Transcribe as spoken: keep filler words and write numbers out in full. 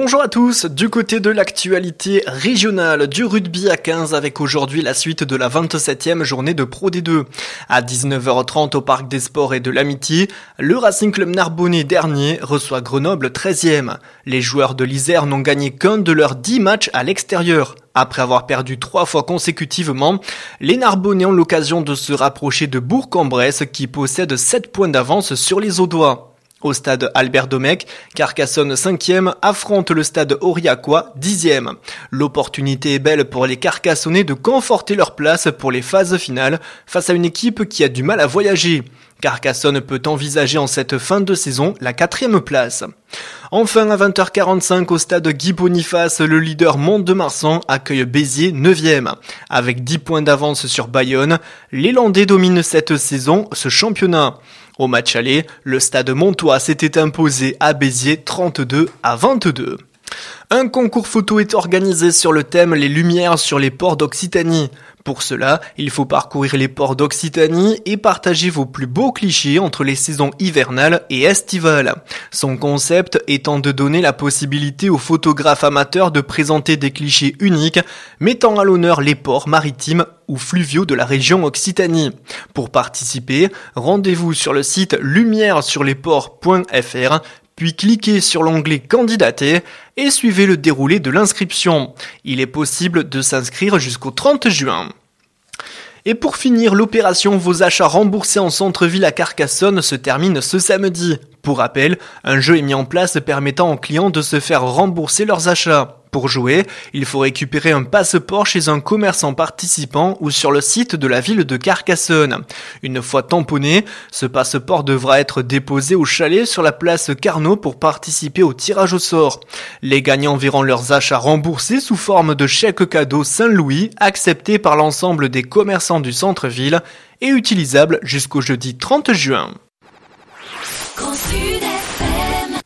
Bonjour à tous, du côté de l'actualité régionale du rugby à quinze avec aujourd'hui la suite de la vingt-septième journée de Pro D deux. À dix-neuf heures trente au Parc des Sports et de l'Amitié, le Racing Club Narbonnais dernier reçoit Grenoble treizième. Les joueurs de l'Isère n'ont gagné qu'un de leurs dix matchs à l'extérieur. Après avoir perdu trois fois consécutivement, les Narbonnais ont l'occasion de se rapprocher de Bourg-en-Bresse qui possède sept points d'avance sur les Audois. Au stade Albert Domecq, Carcassonne cinquième affronte le stade Aurillacois dixième. L'opportunité est belle pour les Carcassonnais de conforter leur place pour les phases finales face à une équipe qui a du mal à voyager. Carcassonne peut envisager en cette fin de saison la quatrième place. Enfin, à vingt heures quarante-cinq au stade Guy Boniface, le leader Mont-de-Marsan accueille Béziers neuvième. Avec dix points d'avance sur Bayonne, les Landais dominent cette saison ce championnat. Au match aller, le stade Montois s'était imposé à Béziers trente-deux à vingt-deux. Un concours photo est organisé sur le thème « Les lumières sur les ports d'Occitanie ». Pour cela, il faut parcourir les ports d'Occitanie et partager vos plus beaux clichés entre les saisons hivernales et estivales. Son concept étant de donner la possibilité aux photographes amateurs de présenter des clichés uniques, mettant à l'honneur les ports maritimes ou fluviaux de la région Occitanie. Pour participer, rendez-vous sur le site lumière sur les ports point f r, puis cliquez sur l'onglet Candidater et suivez le déroulé de l'inscription. Il est possible de s'inscrire jusqu'au trente juin. Et pour finir, l'opération Vos achats remboursés en centre-ville à Carcassonne se termine ce samedi. Pour rappel, un jeu est mis en place permettant aux clients de se faire rembourser leurs achats. Pour jouer, il faut récupérer un passeport chez un commerçant participant ou sur le site de la ville de Carcassonne. Une fois tamponné, ce passeport devra être déposé au chalet sur la place Carnot pour participer au tirage au sort. Les gagnants verront leurs achats remboursés sous forme de chèque cadeau Saint-Louis accepté par l'ensemble des commerçants du centre-ville et utilisable jusqu'au jeudi trente juin.